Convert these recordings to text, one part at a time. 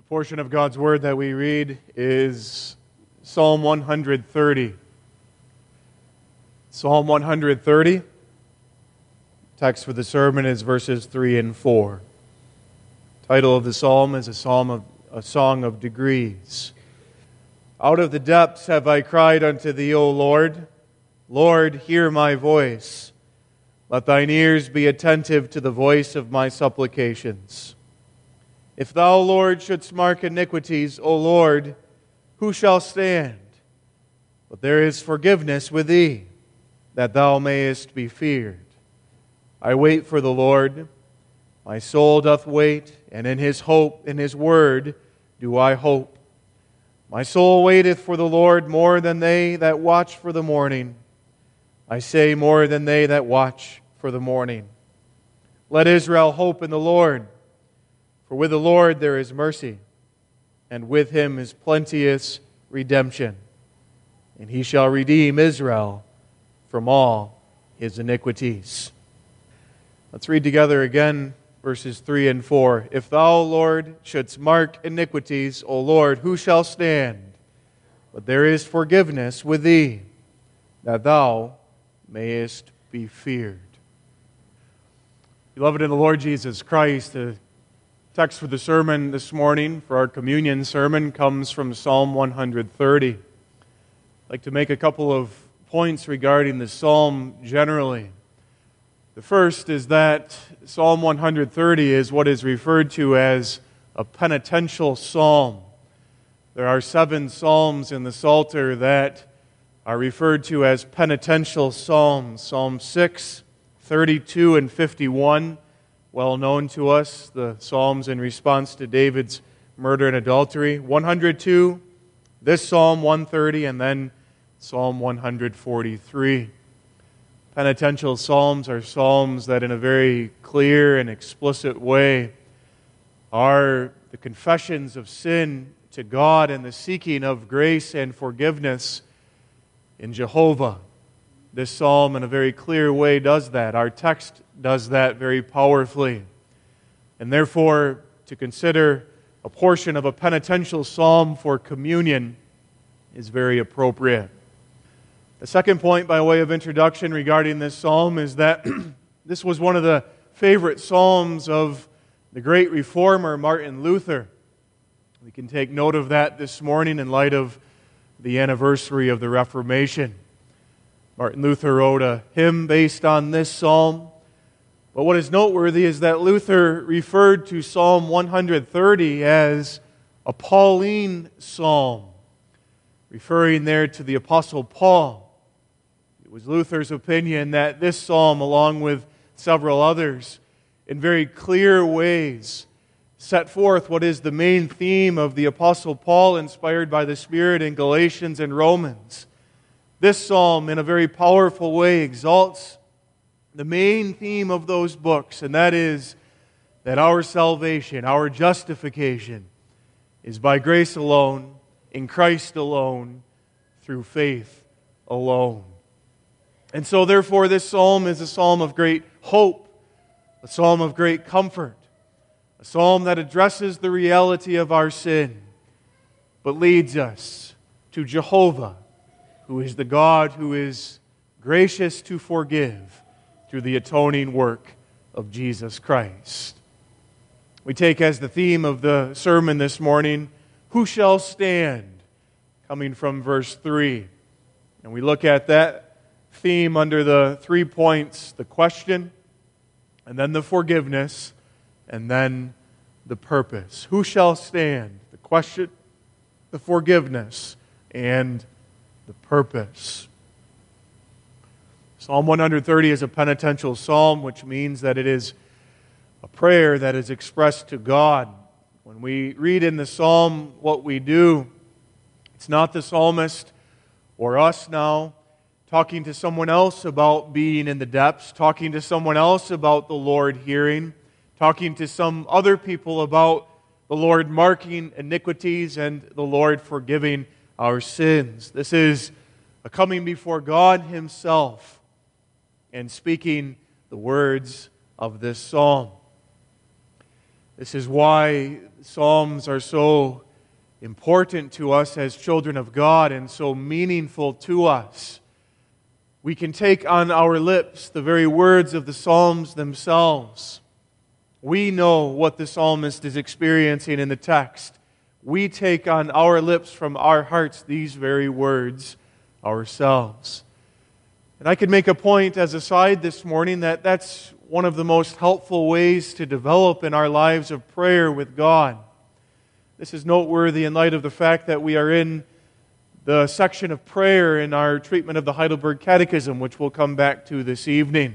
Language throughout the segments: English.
Portion of God's Word that we read is Psalm 130. Psalm 130. Text for the sermon is verses 3 and 4. Title of the psalm is a song of degrees. Out of the depths have I cried unto Thee, O Lord. Lord, hear my voice. Let Thine ears be attentive to the voice of my supplications. If Thou, Lord, shouldst mark iniquities, O Lord, who shall stand? But there is forgiveness with Thee, that Thou mayest be feared. I wait for the Lord. My soul doth wait, and in His word do I hope. My soul waiteth for the Lord more than they that watch for the morning. I say more than they that watch for the morning. Let Israel hope in the Lord. For with the Lord there is mercy, and with Him is plenteous redemption. And He shall redeem Israel from all his iniquities. Let's read together again verses 3 and 4. If Thou, Lord, shouldst mark iniquities, O Lord, who shall stand? But there is forgiveness with Thee, that Thou mayest be feared. Beloved in the Lord Jesus Christ, the text for the sermon this morning, for our communion sermon, comes from Psalm 130. I'd like to make a couple of points regarding the psalm generally. The first is that Psalm 130 is what is referred to as a penitential psalm. There are 7 psalms in the Psalter that are referred to as penitential psalms. Psalm 6, 32, and 51, well known to us, the psalms in response to David's murder and adultery. 102, this Psalm 130, and then Psalm 143. Penitential psalms are psalms that in a very clear and explicit way are the confessions of sin to God and the seeking of grace and forgiveness in Jehovah. This psalm in a very clear way does that. Our text does that very powerfully. And therefore, to consider a portion of a penitential psalm for communion is very appropriate. The second point by way of introduction regarding this psalm is that this was one of the favorite psalms of the great reformer Martin Luther. We can take note of that this morning in light of the anniversary of the Reformation. Martin Luther wrote a hymn based on this psalm. But what is noteworthy is that Luther referred to Psalm 130 as a Pauline psalm, referring there to the Apostle Paul. It was Luther's opinion that this psalm, along with several others, in very clear ways set forth what is the main theme of the Apostle Paul, inspired by the Spirit in Galatians and Romans. This psalm, in a very powerful way, exalts the main theme of those books, and that is that our salvation, our justification, is by grace alone, in Christ alone, through faith alone. And so, therefore, this psalm is a psalm of great hope, a psalm of great comfort, a psalm that addresses the reality of our sin, but leads us to Jehovah, who is the God who is gracious to forgive through the atoning work of Jesus Christ. We take as the theme of the sermon this morning, who shall stand, coming from verse 3. And we look at that theme under the 3 points, the question, and then the forgiveness, and then the purpose. Who shall stand? The question, the forgiveness, and the purpose. Psalm 130 is a penitential psalm, which means that it is a prayer that is expressed to God. When we read in the psalm what we do, it's not the psalmist or us now talking to someone else about being in the depths, talking to someone else about the Lord hearing, talking to some other people about the Lord marking iniquities and the Lord forgiving our sins. This is a coming before God Himself and speaking the words of this psalm. This is why Psalms are so important to us as children of God and so meaningful to us. We can take on our lips the very words of the Psalms themselves. We know what the psalmist is experiencing in the text. We take on our lips from our hearts these very words ourselves. And I could make a point as a side this morning that that's one of the most helpful ways to develop in our lives of prayer with God. This is noteworthy in light of the fact that we are in the section of prayer in our treatment of the Heidelberg Catechism, which we'll come back to this evening.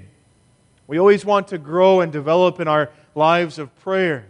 We always want to grow and develop in our lives of prayer.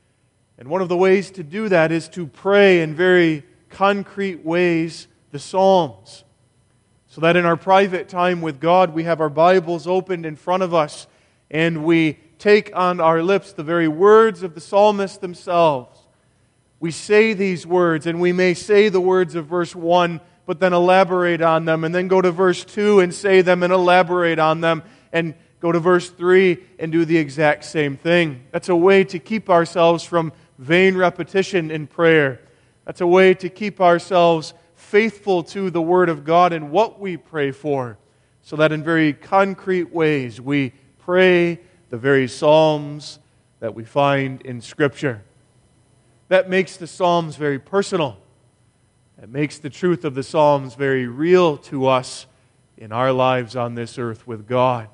And one of the ways to do that is to pray in very concrete ways the Psalms. So that in our private time with God, we have our Bibles opened in front of us and we take on our lips the very words of the psalmist themselves. We say these words, and we may say the words of verse 1, but then elaborate on them, and then go to verse 2 and say them and elaborate on them, and go to verse 3 and do the exact same thing. That's a way to keep ourselves from vain repetition in prayer. That's a way to keep ourselves faithful to the Word of God and what we pray for, so that in very concrete ways we pray the very Psalms that we find in Scripture. That makes the Psalms very personal. That makes the truth of the Psalms very real to us in our lives on this earth with God.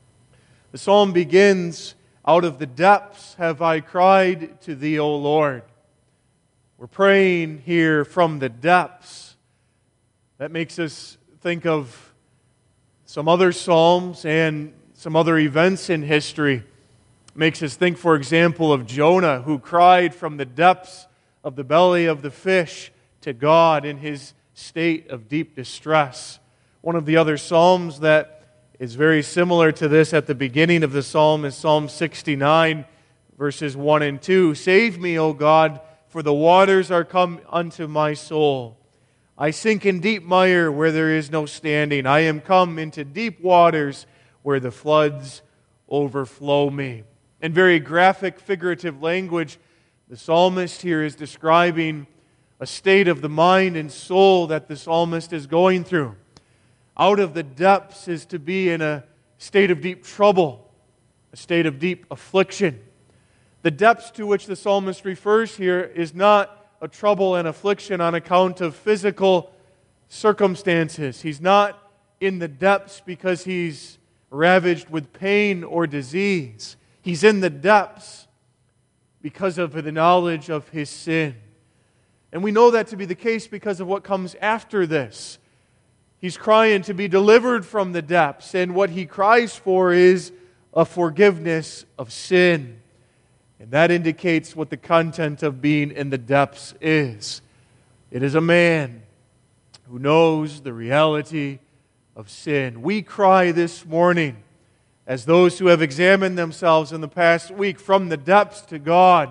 The Psalm begins, "Out of the depths have I cried to Thee, O Lord." We're praying here from the depths. That makes us think of some other Psalms and some other events in history. Makes us think, for example, of Jonah, who cried from the depths of the belly of the fish to God in his state of deep distress. One of the other Psalms that is very similar to this at the beginning of the Psalm is Psalm 69, verses 1 and 2. "Save me, O God, for the waters are come unto my soul. I sink in deep mire where there is no standing. I am come into deep waters where the floods overflow me." In very graphic, figurative language, the psalmist here is describing a state of the mind and soul that the psalmist is going through. Out of the depths is to be in a state of deep trouble, a state of deep affliction. The depths to which the psalmist refers here is not a trouble and affliction on account of physical circumstances. He's not in the depths because he's ravaged with pain or disease. He's in the depths because of the knowledge of his sin. And we know that to be the case because of what comes after this. He's crying to be delivered from the depths, and what he cries for is a forgiveness of sin. And that indicates what the content of being in the depths is. It is a man who knows the reality of sin. We cry this morning, as those who have examined themselves in the past week, from the depths to God.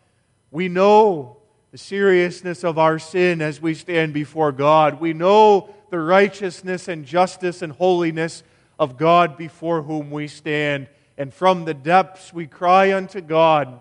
We know the seriousness of our sin as we stand before God. We know the righteousness and justice and holiness of God before whom we stand. And from the depths we cry unto God,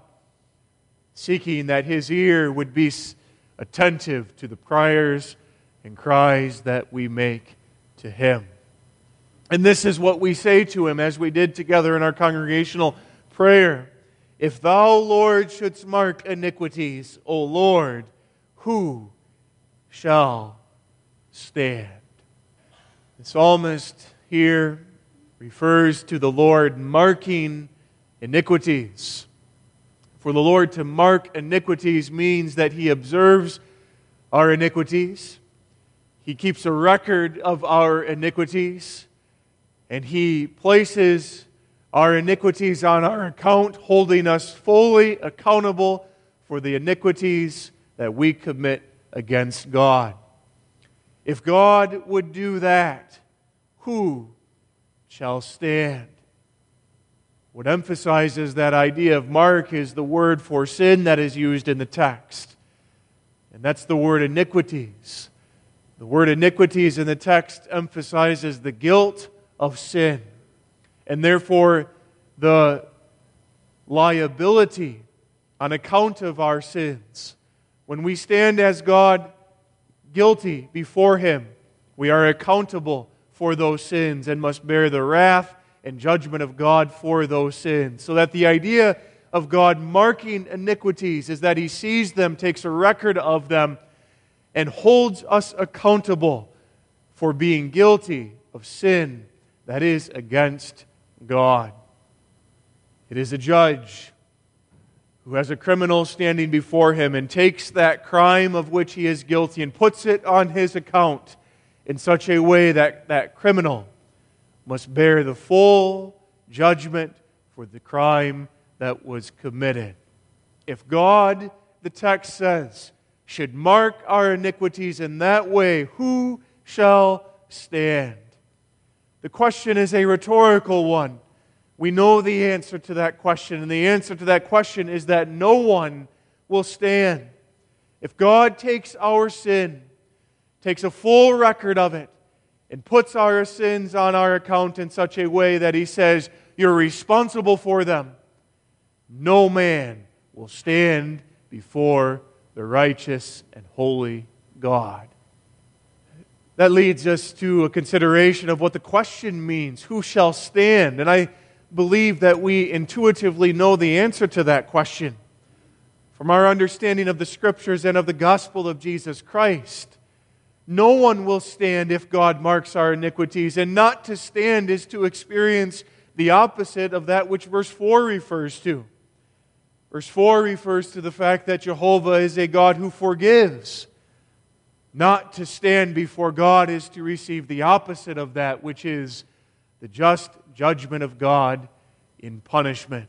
seeking that His ear would be attentive to the prayers and cries that we make to Him. And this is what we say to Him as we did together in our congregational prayer. "If Thou, Lord, shouldst mark iniquities, O Lord, who shall stand?" The psalmist here refers to the Lord marking iniquities. For the Lord to mark iniquities means that He observes our iniquities. He keeps a record of our iniquities. And He places our iniquities on our account, holding us fully accountable for the iniquities that we commit against God. If God would do that, who shall stand? What emphasizes that idea of mark is the word for sin that is used in the text. And that's the word iniquities. The word iniquities in the text emphasizes the guilt of sin, and therefore the liability on account of our sins. When we stand as God guilty before Him, we are accountable for those sins and must bear the wrath and judgment of God for those sins. So that the idea of God marking iniquities is that He sees them, takes a record of them, and holds us accountable for being guilty of sin that is against God. It is a judge who has a criminal standing before him and takes that crime of which he is guilty and puts it on his account in such a way that that criminal must bear the full judgment for the crime that was committed. If God, the text says, should mark our iniquities in that way, who shall stand? The question is a rhetorical one. We know the answer to that question, and the answer to that question is that no one will stand. If God takes our sin, takes a full record of it, and puts our sins on our account in such a way that He says, you're responsible for them, no man will stand before the righteous and holy God. That leads us to a consideration of what the question means. Who shall stand? And I believe that we intuitively know the answer to that question from our understanding of the Scriptures and of the gospel of Jesus Christ. No one will stand if God marks our iniquities, and not to stand is to experience the opposite of that which verse 4 refers to. Verse 4 refers to the fact that Jehovah is a God who forgives. Not to stand before God is to receive the opposite of that, which is the just judgment of God in punishment.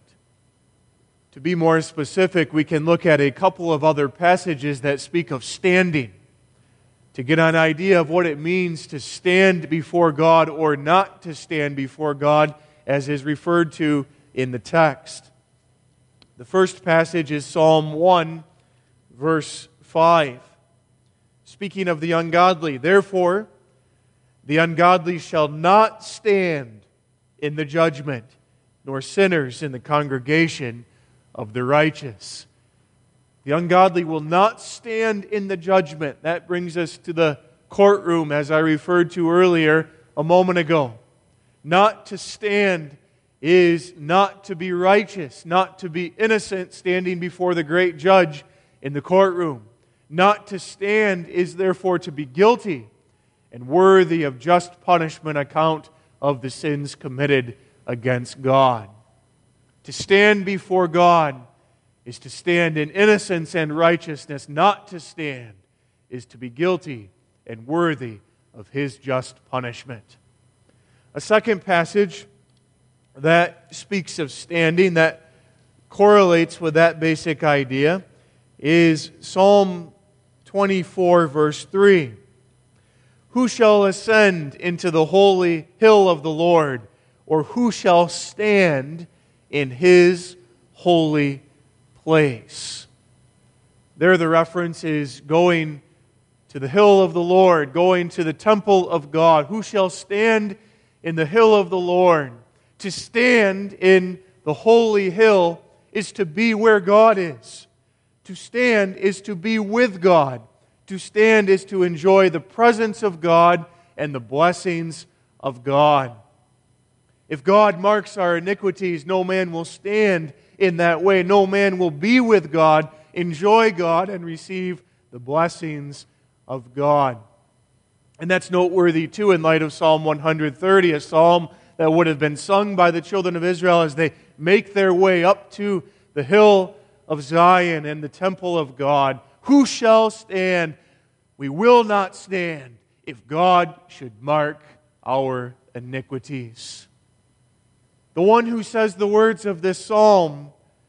To be more specific, we can look at a couple of other passages that speak of standing to get an idea of what it means to stand before God or not to stand before God, as is referred to in the text. The first passage is Psalm 1, verse 5. Speaking of the ungodly, therefore, the ungodly shall not stand in the judgment, nor sinners in the congregation of the righteous. The ungodly will not stand in the judgment. That brings us to the courtroom, as I referred to earlier a moment ago. Not to stand is not to be righteous, not to be innocent, standing before the great judge in the courtroom. Not to stand is therefore to be guilty and worthy of just punishment account of the sins committed against God. To stand before God is to stand in innocence and righteousness. Not to stand is to be guilty and worthy of His just punishment. A second passage that speaks of standing, that correlates with that basic idea, is Psalm 24, verse 3. Who shall ascend into the holy hill of the Lord, or who shall stand in His holy place? There the reference is going to the hill of the Lord, going to the temple of God. Who shall stand in the hill of the Lord? To stand in the holy hill is to be where God is. To stand is to be with God. To stand is to enjoy the presence of God and the blessings of God. If God marks our iniquities, no man will stand in that way. No man will be with God, enjoy God, and receive the blessings of God. And that's noteworthy too in light of Psalm 130, a psalm that would have been sung by the children of Israel as they make their way up to the hill of Zion and the temple of God. Who shall stand? We will not stand if God should mark our iniquities. The one who says the words of this psalm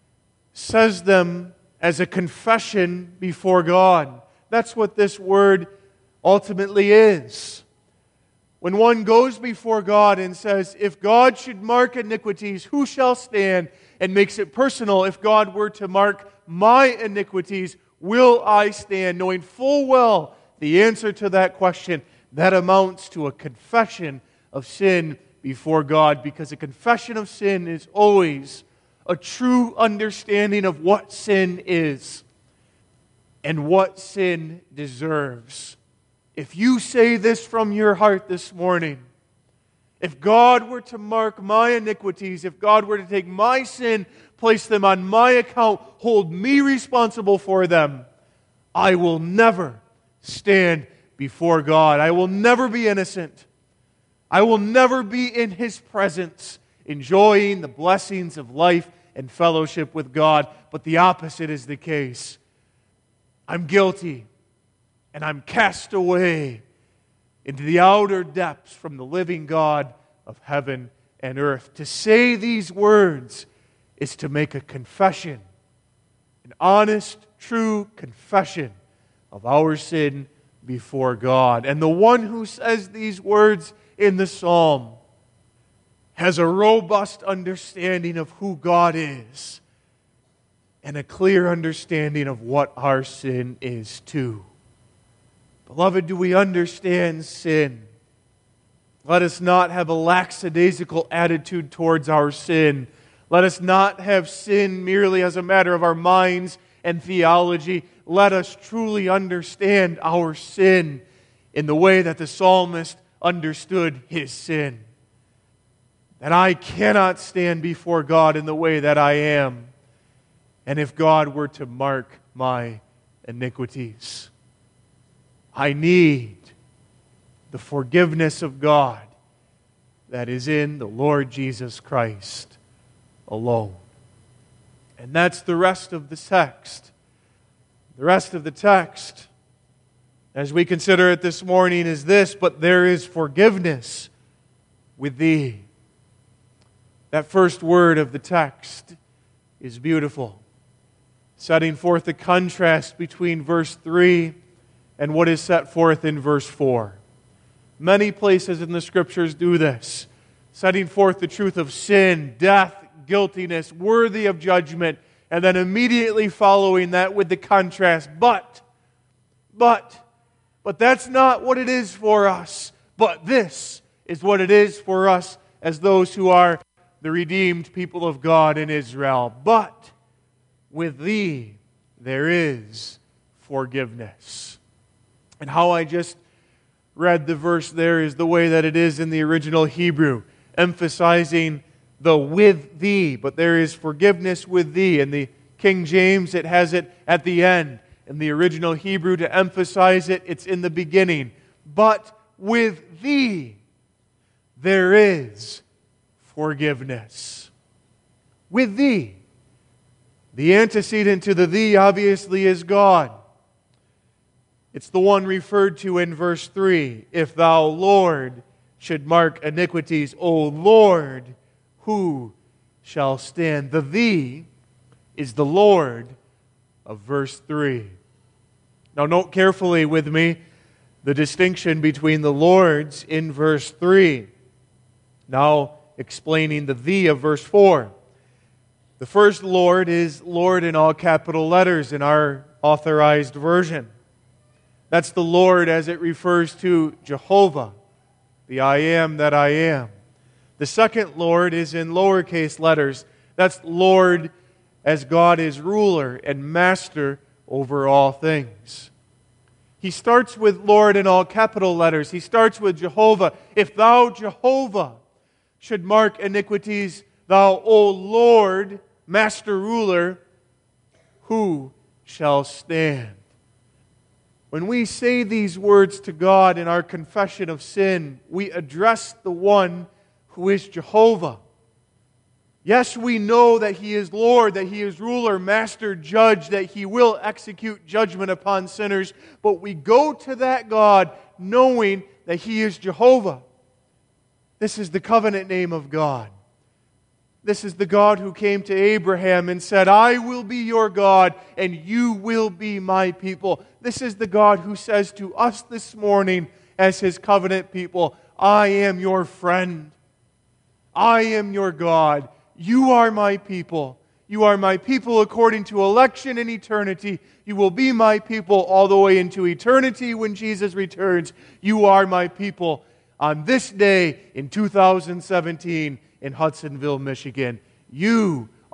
says them as a confession before God. That's what this word ultimately is. When one goes before God and says, if God should mark iniquities, who shall stand? And makes it personal, if God were to mark my iniquities, will I stand? Knowing full well the answer to that question, that amounts to a confession of sin before God, because a confession of sin is always a true understanding of what sin is and what sin deserves. If you say this from your heart this morning, if God were to mark my iniquities, if God were to take my sin, place them on my account, hold me responsible for them, I will never stand before God. I will never be innocent. I will never be in His presence, enjoying the blessings of life and fellowship with God. But the opposite is the case. I'm guilty, and I'm cast away into the outer depths from the living God of heaven and earth. To say these words is to make a confession, an honest, true confession of our sin before God. And the one who says these words in the psalm has a robust understanding of who God is and a clear understanding of what our sin is too. Beloved, do we understand sin? Let us not have a lackadaisical attitude towards our sin. Let us not have sin merely as a matter of our minds and theology. Let us truly understand our sin in the way that the psalmist understood his sin. That I cannot stand before God in the way that I am, and if God were to mark my iniquities. I need the forgiveness of God that is in the Lord Jesus Christ alone. And that's the rest of the text. The rest of the text, as we consider it this morning, is this: but there is forgiveness with thee. That first word of the text is beautiful, setting forth the contrast between verse 3 and what is set forth in verse 4. Many places in the Scriptures do this, setting forth the truth of sin, death, guiltiness, worthy of judgment, and then immediately following that with the contrast, but that's not what it is for us. But this is what it is for us as those who are the redeemed people of God in Israel. But with thee there is forgiveness. And how I just read the verse there is the way that it is in the original Hebrew, emphasizing the with thee, but there is forgiveness with thee. In the King James, it has it at the end. In the original Hebrew, to emphasize it, it's in the beginning. But with thee, there is forgiveness. With thee. The antecedent to the thee, obviously, is God. It's the one referred to in verse 3. If thou, Lord, should mark iniquities, O Lord, who shall stand? The thee is the Lord of verse 3. Now note carefully with me the distinction between the Lord's in verse 3. Now explaining the thee of verse 4. The first Lord is Lord in all capital letters in our authorized version. That's the Lord as it refers to Jehovah, the I am that I am. The second Lord is in lowercase letters. That's Lord as God is ruler and master over all things. He starts with Lord in all capital letters. He starts with Jehovah. If thou, Jehovah, should mark iniquities, thou, O Lord, master ruler, who shall stand? When we say these words to God in our confession of sin, we address the one who is Jehovah. Yes, we know that He is Lord, that He is ruler, master, judge, that He will execute judgment upon sinners, but we go to that God knowing that He is Jehovah. This is the covenant name of God. This is the God who came to Abraham and said, I will be your God and you will be my people. This is the God who says to us this morning as His covenant people, I am your friend. I am your God. You are my people. You are my people according to election in eternity. You will be my people all the way into eternity when Jesus returns. You are my people on this day in 2017 in Hudsonville, Michigan. You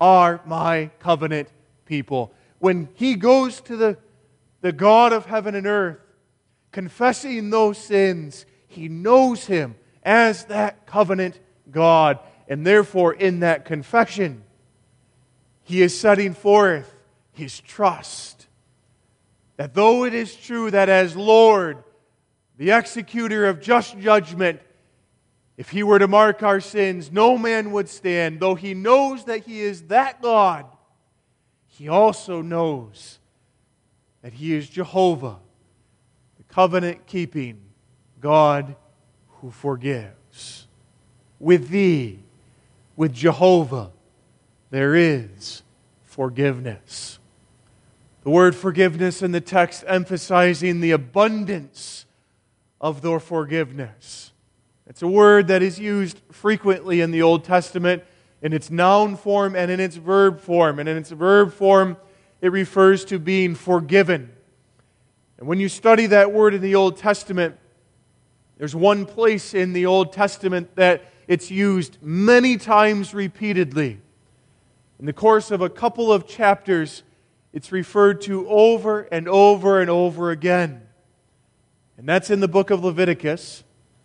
are my covenant people. When he goes to the God of heaven and earth, confessing those sins, he knows him as that covenant God. And therefore, in that confession, he is setting forth his trust. That though it is true that as Lord, the executor of just judgment, if he were to mark our sins, no man would stand. Though he knows that he is that God, he also knows that he is Jehovah, the covenant-keeping God who forgives. With thee, with Jehovah, there is forgiveness. The word forgiveness in the text emphasizing the abundance of their forgiveness. It's a word that is used frequently in the Old Testament in its noun form and in its verb form. And in its verb form, it refers to being forgiven. And when you study that word in the Old Testament, there's one place in the Old Testament that it's used many times repeatedly. In the course of a couple of chapters, it's referred to over and over and over again. And that's in the book of Leviticus,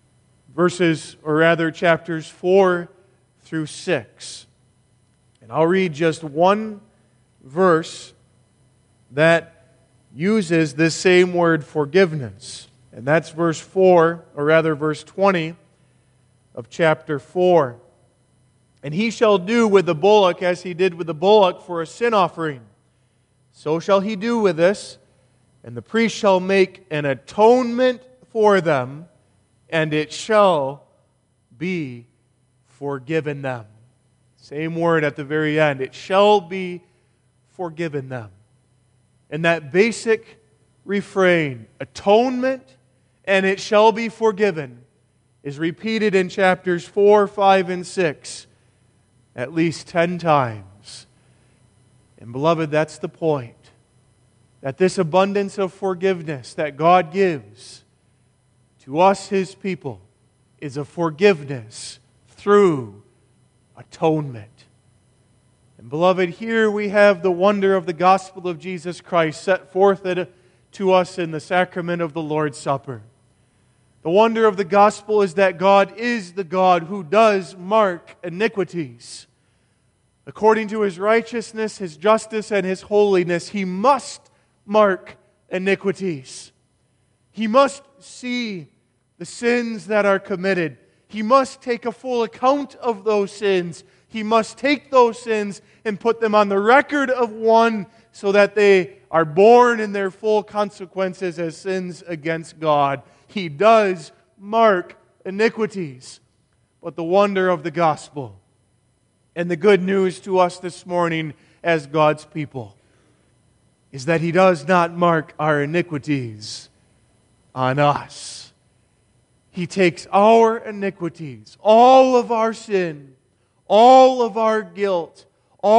chapters 4 through 6. And I'll read just one verse that uses this same word forgiveness. And that's verse 20 of chapter 4. And he shall do with the bullock as he did with the bullock for a sin offering. So shall he do with this, and the priest shall make an atonement for them, and it shall be forgiven them. Same word at the very end. It shall be forgiven them. And that basic refrain, atonement, and it shall be forgiven, is repeated in chapters 4, 5, and 6 at least 10 times. And beloved, that's the point. That this abundance of forgiveness that God gives to us, His people, is a forgiveness through atonement. And beloved, here we have the wonder of the gospel of Jesus Christ set forth to us in the sacrament of the Lord's Supper. The wonder of the gospel is that God is the God who does mark iniquities. According to His righteousness, His justice, and His holiness, He must mark iniquities. He must see the sins that are committed. He must take a full account of those sins. He must take those sins and put them on the record of one so that they are borne in their full consequences as sins against God. He does mark iniquities. But the wonder of the gospel and the good news to us this morning as God's people is that He does not mark our iniquities on us. He takes our iniquities, all of our sin, all of our guilt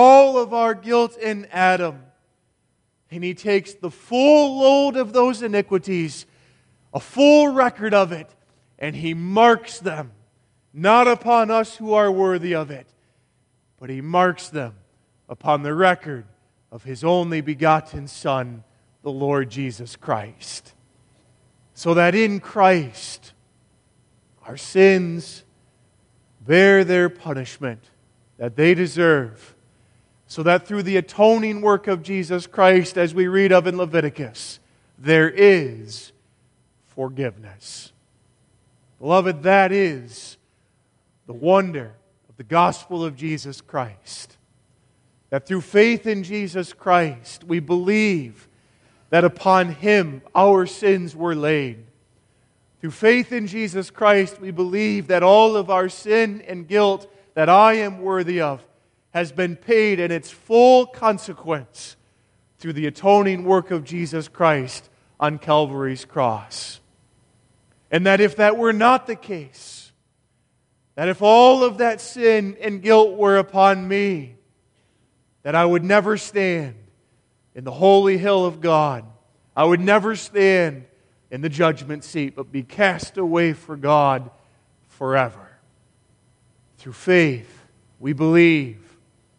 in Adam, and He takes the full load of those iniquities, a full record of it, and He marks them, not upon us who are worthy of it, but He marks them upon the record of His only begotten Son, the Lord Jesus Christ. So that in Christ, our sins bear their punishment that they deserve, so that through the atoning work of Jesus Christ, as we read of in Leviticus, there is forgiveness. Beloved, that is the wonder of the gospel of Jesus Christ. That through faith in Jesus Christ, we believe that upon Him our sins were laid. Through faith in Jesus Christ, we believe that all of our sin and guilt that I am worthy of has been paid in its full consequence through the atoning work of Jesus Christ on Calvary's cross. And that if that were not the case, that if all of that sin and guilt were upon me, that I would never stand in the holy hill of God. I would never stand in the judgment seat, but be cast away for God forever. Through faith, we believe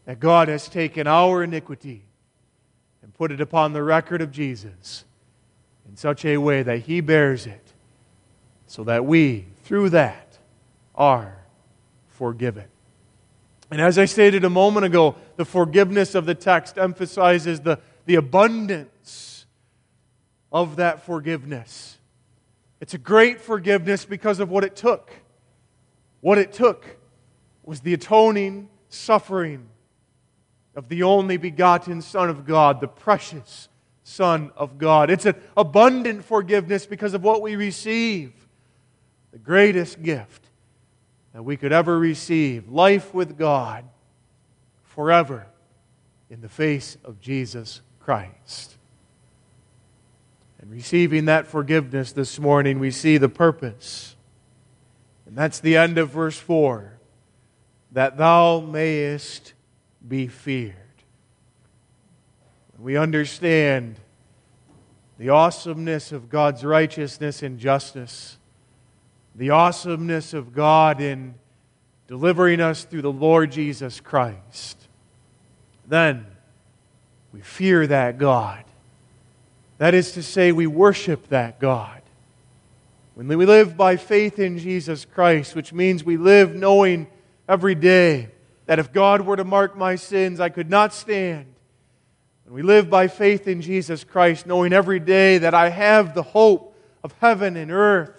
that God has taken our iniquity and put it upon the record of Jesus in such a way that He bears it, so that we, through that, are forgiven. And as I stated a moment ago, the forgiveness of the text emphasizes the abundance of that forgiveness. It's a great forgiveness because of what it took. What it took was the atoning suffering of the only begotten Son of God, the precious Son of God. It's an abundant forgiveness because of what we receive. The greatest gift that we could ever receive, life with God forever in the face of Jesus Christ. And receiving that forgiveness this morning, we see the purpose. And that's the end of verse 4. That thou mayest be feared. We understand the awesomeness of God's righteousness and justice, the awesomeness of God in delivering us through the Lord Jesus Christ. Then we fear that God. That is to say, we worship that God. When we live by faith in Jesus Christ, which means we live knowing every day that if God were to mark my sins, I could not stand. When we live by faith in Jesus Christ, knowing every day that I have the hope of heaven and earth,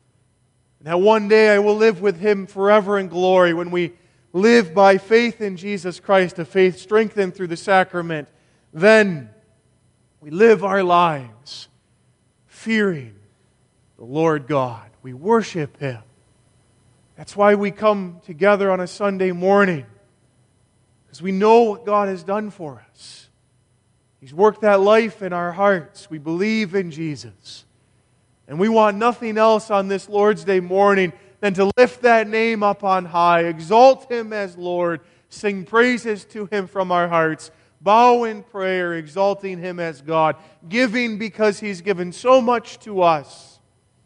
and that one day I will live with Him forever in glory. When we live by faith in Jesus Christ, a faith strengthened through the sacrament, then we live our lives fearing the Lord God. We worship Him. That's why we come together on a Sunday morning, because we know what God has done for us. He's worked that life in our hearts. We believe in Jesus. And we want nothing else on this Lord's Day morning than to lift that name up on high, exalt Him as Lord, sing praises to Him from our hearts, bow in prayer, exalting Him as God, giving because He's given so much to us,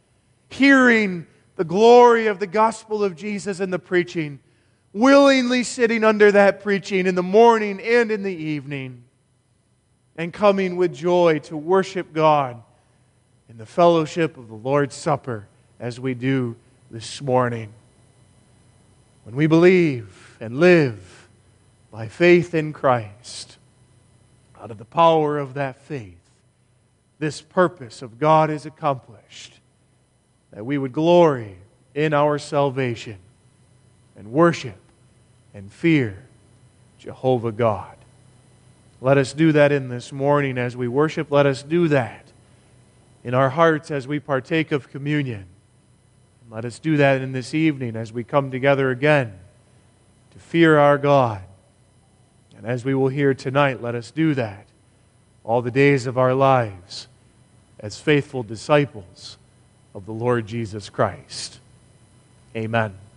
hearing the glory of the gospel of Jesus in the preaching, willingly sitting under that preaching in the morning and in the evening, and coming with joy to worship God in the fellowship of the Lord's Supper as we do this morning. When we believe and live by faith in Christ, out of the power of that faith, this purpose of God is accomplished, that we would glory in our salvation and worship and fear Jehovah God. Let us do that in this morning as we worship. Let us do that in our hearts as we partake of communion. Let us do that in this evening as we come together again to fear our God. And as we will hear tonight, let us do that all the days of our lives as faithful disciples of the Lord Jesus Christ. Amen.